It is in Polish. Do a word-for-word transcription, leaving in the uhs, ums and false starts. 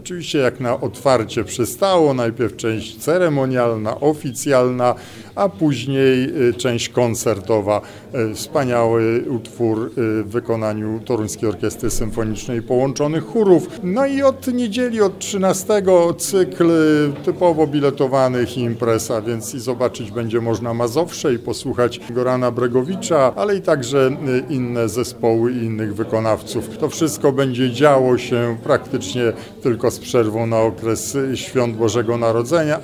Oczywiście jak na otwarcie przystało, najpierw część ceremonialna, oficjalna, a później część koncertowa. Wspaniały utwór w wykonaniu Toruńskiej Orkiestry Symfonicznej i połączonych chórów. No i od niedzieli, od trzynastego cykl typowo biletowanych imprez, a więc i zobaczyć będzie można Mazowsze i posłuchać Gorana Bregowicza, ale i także inne zespoły i innych wykonawców. To wszystko będzie działo się praktycznie tylko z przerwą na okres Świąt Bożego Narodzenia.